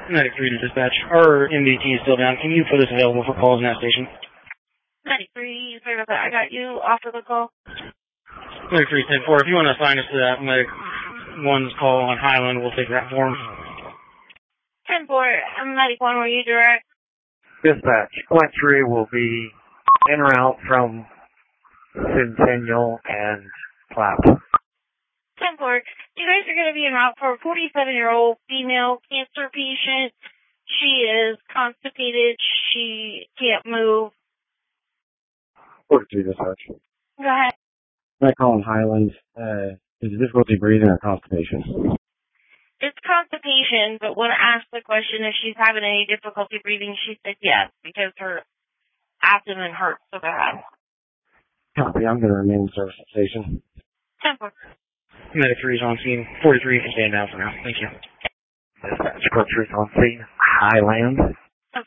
Medic 3 to dispatch. Our MBT is still down. Can you put us available for calls in that station? Medic 3, sorry about that. I got you off of the call. Medic 3, 10-4. If you want to assign us to that Medic 1's call on Highland, we'll take that for him. 10-4, Medic 1, were you direct? Dispatch. Flight 3 will be en route from Centennial and Clap. 10-4, you guys are going to be en route for a 47-year-old female cancer patient. She is constipated. She can't move. 43 dispatch. Go ahead. I call in Highland. Is it difficulty breathing or constipation? It's constipation, but when I asked the question if she's having any difficulty breathing, she said yes, because her abdomen hurts so bad. Copy. I'm going to remain in service at station. 10-4. Medic 3 is on scene. 43 can stand down for now. Thank you. Dispatch. 43 on scene. Highland.